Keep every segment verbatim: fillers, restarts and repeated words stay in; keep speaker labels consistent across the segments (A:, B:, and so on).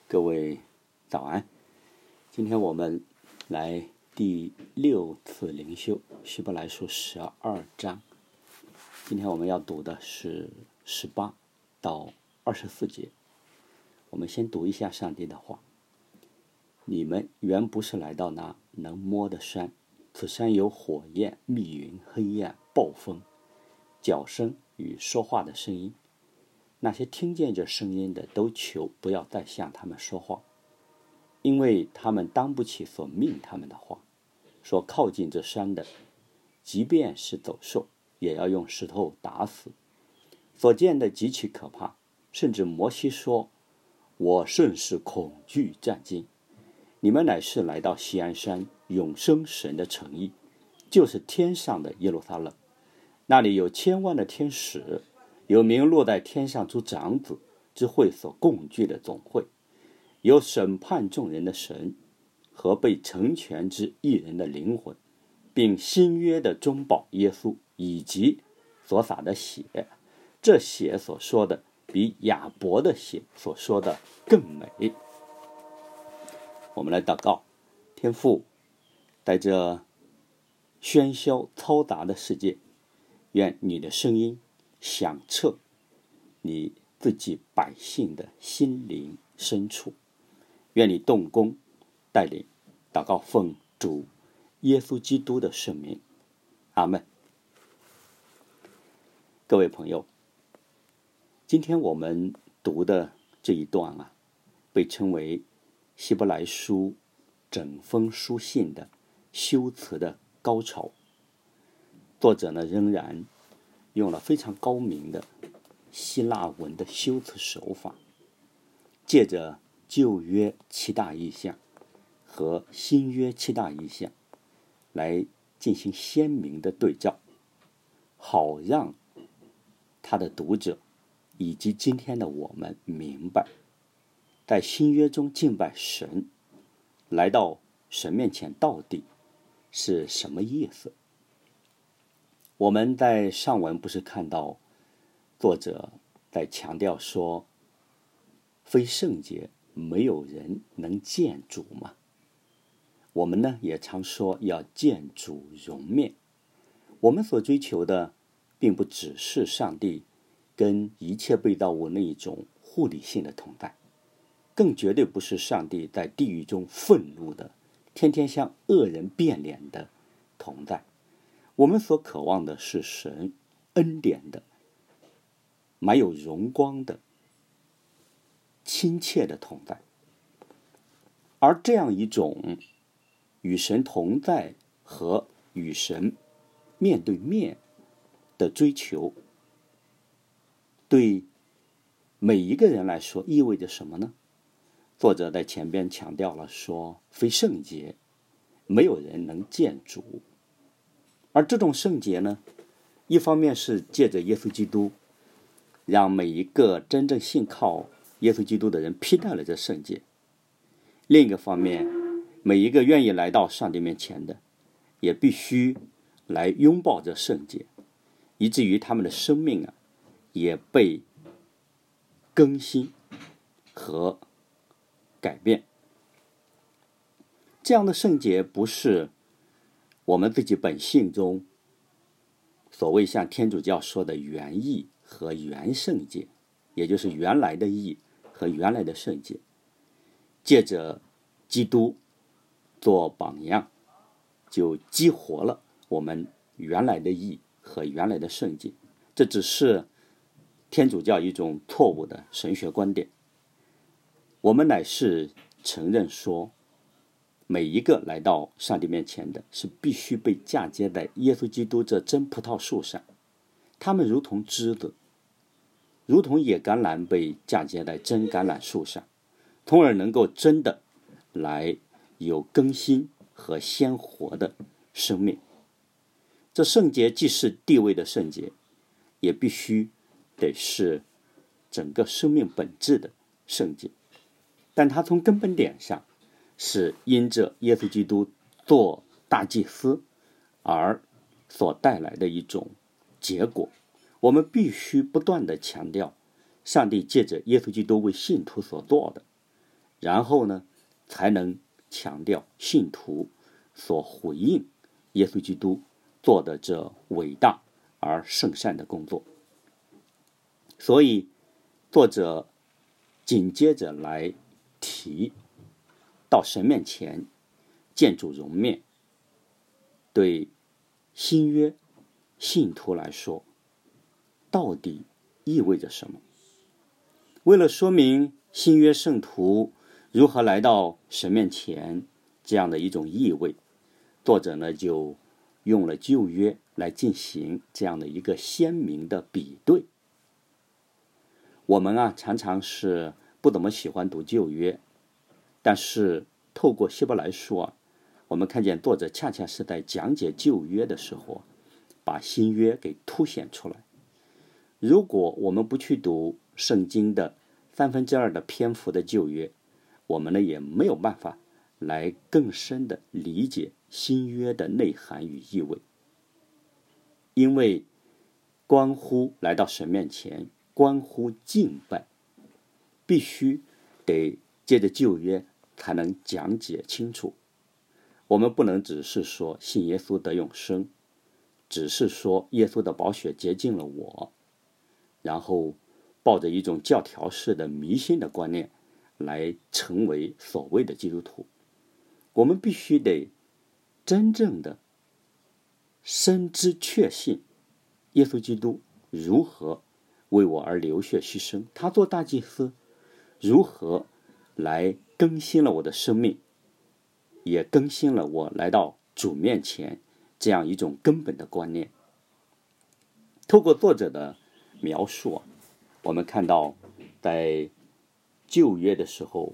A: 各位早安，今天我们来第六次灵修希伯来书十二章，今天我们要读的是十八到二十四节。我们先读一下上帝的话：你们原不是来到那能摸的山，此山有火焰、密云、黑暗、暴风、脚声与说话的声音。那些听见这声音的都求不要再向他们说话，因为他们当不起所命他们的话。说靠近这山的，即便是走兽，也要用石头打死。所见的极其可怕，甚至摩西说：我甚是恐惧战惊。你们乃是来到锡安山永生神的城邑，就是天上的耶路撒冷，那里有千万的天使，有名落在天上诸长子之会所共聚的总会，有审判众人的神和被成全之一人的灵魂，并新约的中保耶稣，以及所洒的血。这血所说的比亚伯的血所说的更美。我们来祷告。天父，在这喧嚣嘈杂的世界，愿你的声音响彻你自己百姓的心灵深处，愿你动工带领。祷告奉主耶稣基督的圣名，阿们。各位朋友，今天我们读的这一段啊，被称为希伯来书整封书信的修辞的高潮。作者呢，仍然用了非常高明的希腊文的修辞手法，借着旧约七大意象和新约七大意象来进行鲜明的对照，好让他的读者以及今天的我们明白，在新约中敬拜神，来到神面前到底是什么意思。我们在上文不是看到作者在强调说，非圣洁没有人能见主吗？我们呢也常说要见主容面。我们所追求的并不只是上帝跟一切被造物那一种互理性的同在，更绝对不是上帝在地狱中愤怒的天天向恶人变脸的同在。我们所渴望的是神恩典的满有荣光的亲切的同在。而这样一种与神同在和与神面对面的追求，对每一个人来说意味着什么呢？作者在前边强调了说，非圣洁没有人能见主。而这种圣洁呢，一方面是借着耶稣基督，让每一个真正信靠耶稣基督的人披戴了这圣洁；另一个方面，每一个愿意来到上帝面前的，也必须来拥抱这圣洁，以至于他们的生命啊，也被更新和改变。这样的圣洁不是我们自己本性中所谓像天主教说的原义和原圣洁，也就是原来的义和原来的圣洁，借着基督做榜样，就激活了我们原来的义和原来的圣洁。这只是天主教一种错误的神学观点。我们乃是承认说，每一个来到上帝面前的是必须被嫁接在耶稣基督这真葡萄树上，他们如同枝子，如同野橄榄被嫁接在真橄榄树上，从而能够真的来有更新和鲜活的生命。这圣洁既是地位的圣洁，也必须得是整个生命本质的圣洁，但它从根本点上是因着耶稣基督做大祭司而所带来的一种结果。我们必须不断地强调，上帝借着耶稣基督为信徒所做的， 然后呢，才能强调信徒所回应耶稣基督做的这伟大而圣善的工作。所以作者紧接着来提到神面前见主容面，对新约信徒来说到底意味着什么。为了说明新约圣徒如何来到神面前这样的一种意味，作者呢就用了旧约来进行这样的一个鲜明的比对。我们啊常常是不怎么喜欢读旧约，但是透过希伯来书啊，我们看见作者恰恰是在讲解旧约的时候，把新约给凸显出来。如果我们不去读圣经的三分之二的篇幅的旧约，我们呢也没有办法来更深的理解新约的内涵与意味。因为关乎来到神面前，关乎敬拜，必须得借着旧约才能讲解清楚。我们不能只是说信耶稣得永生，只是说耶稣的宝血洁净了我，然后抱着一种教条式的迷信的观念来成为所谓的基督徒。我们必须得真正的深知确信耶稣基督如何为我而流血牺牲，他做大祭司如何来更新了我的生命，也更新了我来到主面前这样一种根本的观念。透过作者的描述啊，我们看到在旧约的时候，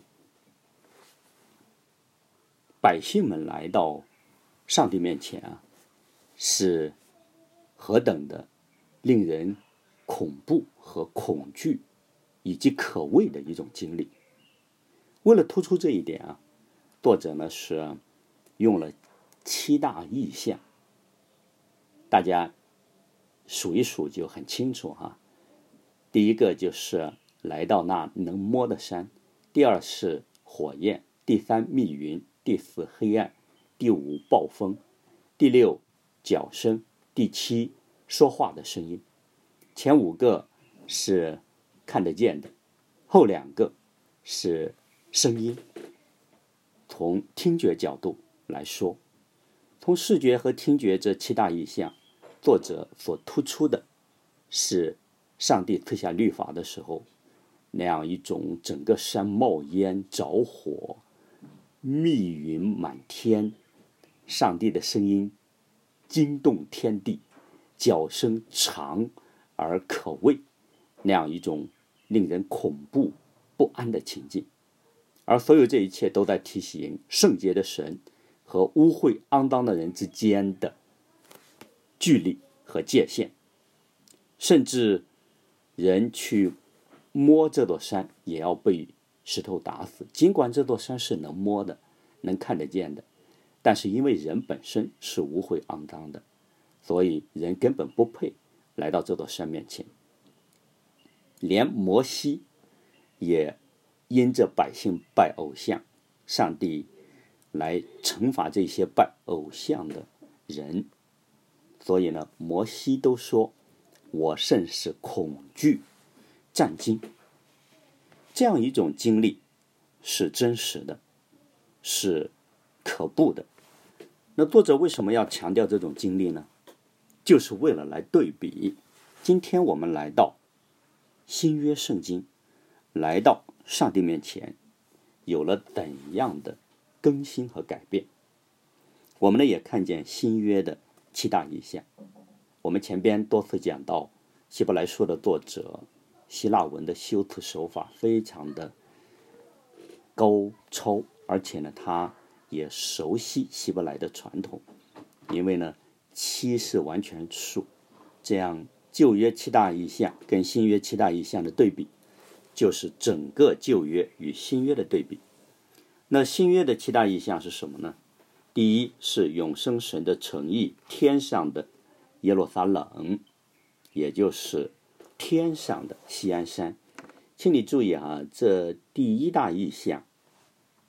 A: 百姓们来到上帝面前啊，是何等的令人恐怖和恐惧以及可畏的一种经历。为了突出这一点啊，作者呢是用了七大意象，大家数一数就很清楚哈。第一个就是来到那能摸的山，第二是火焰，第三密云，第四黑暗，第五暴风，第六角声，第七说话的声音。前五个是看得见的，后两个是声音。从听觉角度来说，从视觉和听觉这七大意象，作者所突出的是上帝赐下律法的时候那样一种整个山冒烟着火，密云满天，上帝的声音惊动天地，角声长而可畏，那样一种令人恐怖不安的情境。而所有这一切都在提醒圣洁的神和污秽肮脏的人之间的距离和界限。甚至人去摸这座山也要被石头打死，尽管这座山是能摸的，能看得见的，但是因为人本身是污秽肮脏的，所以人根本不配来到这座山面前。连摩西也因着百姓拜偶像，上帝来惩罚这些拜偶像的人，所以呢，摩西都说我甚是恐惧战惊。这样一种经历是真实的，是可怖的。那作者为什么要强调这种经历呢？就是为了来对比今天我们来到新约圣经，来到上帝面前有了怎样的更新和改变。我们呢也看见新约的七大意象。我们前边多次讲到希伯来书的作者希腊文的修辞手法非常的高超，而且呢他也熟悉希伯来的传统。因为呢七是完全数，这样旧约七大意象跟新约七大意象的对比，就是整个旧约与新约的对比。那新约的七大意象是什么呢？第一是永生神的诚意，天上的耶路撒冷，也就是天上的锡安山。请你注意啊，这第一大意象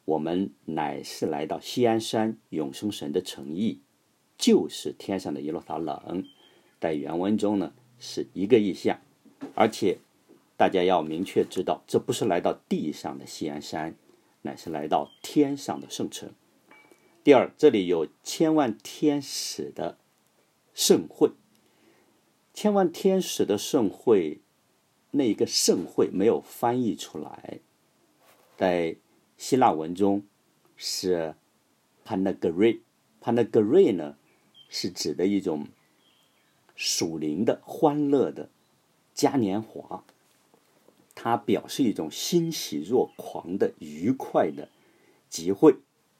A: 我们乃是来到锡安山永生神的诚意，就是天上的耶路撒冷，在原文中呢是一个意象，而且大家要明确知道，这不是来到地上的锡安山，乃是来到天上的圣城。第二，这里有千万天使的盛会，千万天使的盛会，那一个盛会没有翻译出来，在希腊文中是 Panagray，Panagray 呢是指的一种属灵的欢乐的嘉年华，它表示一种欣喜若狂的愉快的集会。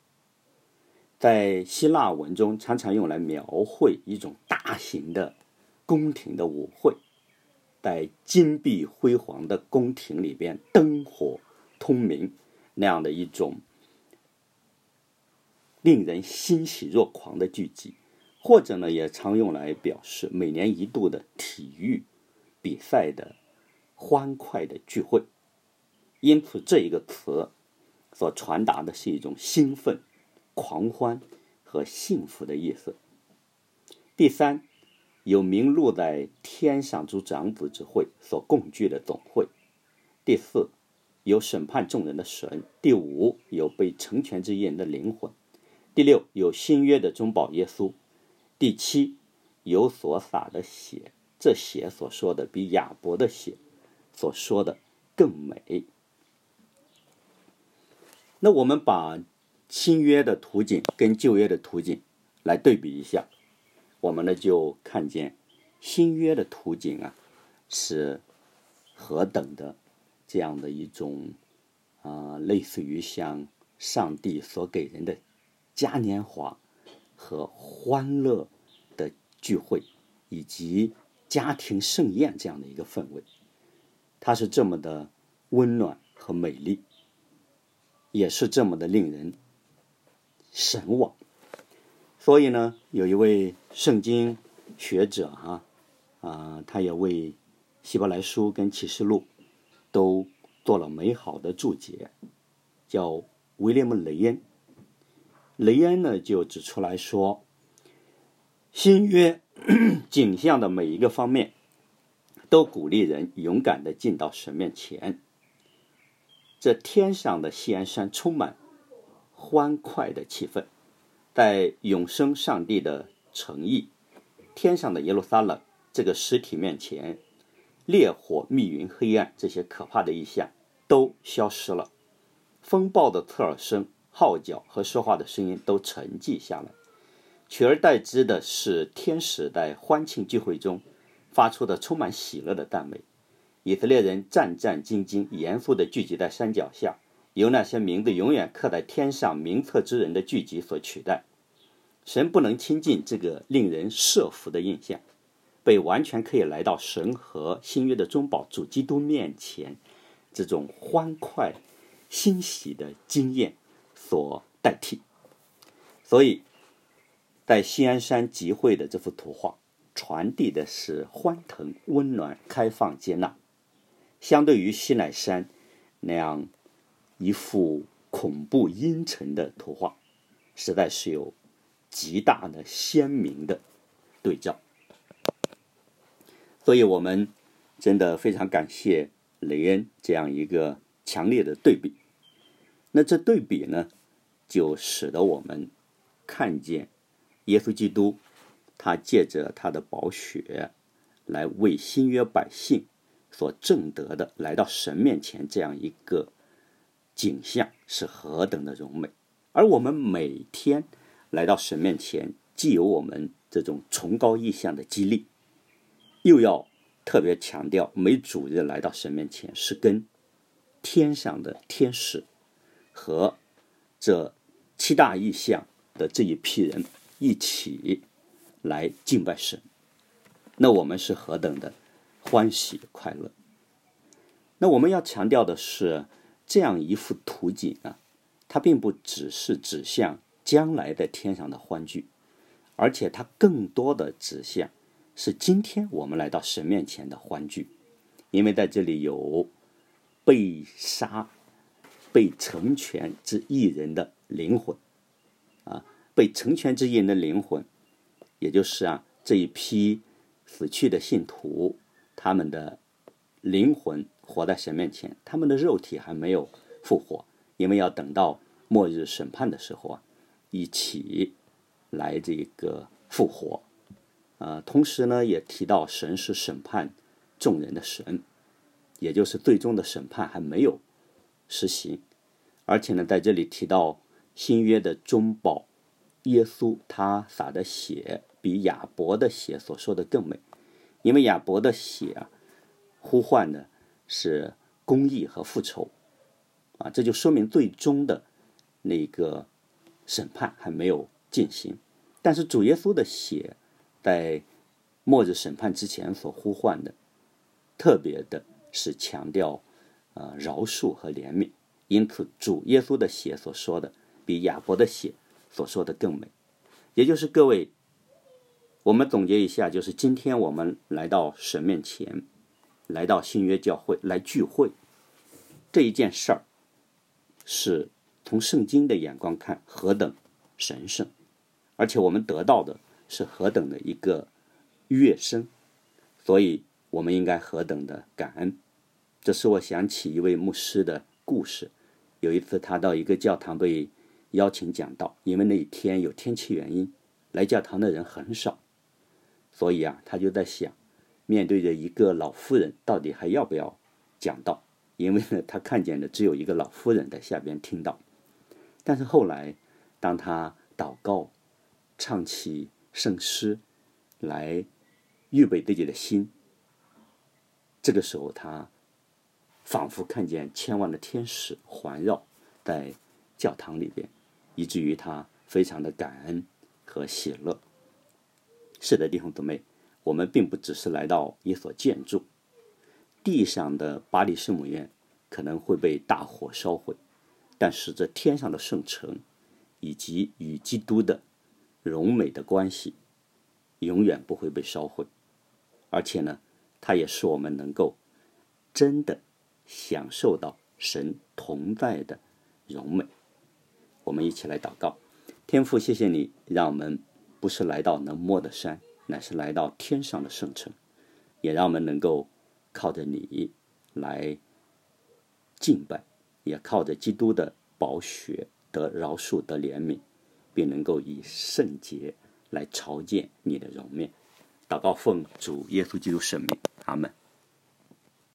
A: 在希腊文中常常用来描绘一种大型的宫廷的舞会，在金碧辉煌的宫廷里边灯火通明，那样的一种令人欣喜若狂的聚集，或者呢也常用来表示每年一度的体育比赛的欢快的聚会。因此这一个词所传达的是一种兴奋、狂欢和幸福的意思。第三，有名录在天上诸长子之会所共聚的总会。第四，有审判众人的神。第五，有被成全之人的灵魂。第六，有新约的中保耶稣。第七，有所洒的血，这血所说的比亚伯的血所说的更美。那我们把新约的图景跟旧约的图景来对比一下，我们呢就看见新约的图景啊是何等的这样的一种啊、呃，类似于像上帝所给人的嘉年华和欢乐的聚会，以及家庭盛宴这样的一个氛围，它是这么的温暖和美丽，也是这么的令人神往。所以呢，有一位圣经学者哈、啊，啊，他也为希伯来书跟启示录都做了美好的注解，叫威廉姆·雷恩。雷恩呢就指出来说，新约景象的每一个方面都鼓励人勇敢地进到神面前。这天上的锡安山充满欢快的气氛，在永生上帝的诚意，天上的耶路撒冷这个实体面前，烈火、密云、黑暗这些可怕的异象都消失了，风暴的侧耳声、号角和说话的声音都沉寂下来，取而代之的是天使在欢庆聚会中发出的充满喜乐的赞美。以色列人战战兢兢、严肃地聚集在山脚下，由那些名字永远刻在天上名册之人的聚集所取代。神不能亲近这个令人慑服的印象，被完全可以来到神和新约的中保主基督面前这种欢快欣喜的经验所代替。所以在锡安山集会的这幅图画传递的是欢腾、温暖、开放、接纳，相对于西乃山那样一幅恐怖阴沉的图画，实在是有极大的鲜明的对照。所以我们真的非常感谢雷恩这样一个强烈的对比。那这对比呢，就使得我们看见耶稣基督他借着他的宝血来为新约百姓所挣得的来到神面前这样一个景象是何等的荣美。而我们每天来到神面前，既有我们这种崇高意向的激励，又要特别强调每主日来到神面前是跟天上的天使和这七大意象的这一批人一起来敬拜神，那我们是何等的欢喜快乐。那我们要强调的是，这样一幅图景啊，它并不只是指向将来在天上的欢聚，而且它更多的指向是今天我们来到神面前的欢聚。因为在这里有被杀被成全之义人的灵魂啊，被成全之义人的灵魂，也就是啊这一批死去的信徒，他们的灵魂活在神面前，他们的肉体还没有复活，因为要等到末日审判的时候啊，一起来这个复活。呃，同时呢，也提到神是审判众人的神，也就是最终的审判还没有实行。而且呢，在这里提到新约的中保耶稣，他洒的血比亚伯的血所说的更美，因为亚伯的血啊，呼唤的是公义和复仇啊，这就说明最终的那个审判还没有进行。但是主耶稣的血在末日审判之前所呼唤的，特别的是强调呃饶恕和怜悯，因此主耶稣的血所说的比亚伯的血所说的更美。也就是各位，我们总结一下，就是今天我们来到神面前，来到新约教会来聚会，这一件事儿是从圣经的眼光看何等神圣，而且我们得到的是何等的一个跃升，所以我们应该何等的感恩。这使我想起一位牧师的故事。有一次他到一个教堂被邀请讲道，因为那一天有天气原因，来教堂的人很少，所以啊，他就在想，面对着一个老妇人，到底还要不要讲道？因为呢，他看见的只有一个老妇人在下边听到。但是后来，当他祷告，唱起圣诗来预备自己的心，这个时候他仿佛看见千万的天使环绕在教堂里边，以至于他非常的感恩和喜乐。是的，弟兄姊妹，我们并不只是来到一所建筑，地上的巴黎圣母院可能会被大火烧毁，但是这天上的圣城以及与基督的荣美的关系永远不会被烧毁。而且呢，它也使我们能够真的享受到神同在的荣美。我们一起来祷告。天父，谢谢你让我们不是来到能摸的山，乃是来到天上的圣城，也让我们能够靠着你来敬拜，也靠着基督的宝血得饶恕得怜悯，并能够以圣洁来朝见你的容面。祷告奉主耶稣基督圣名，阿们。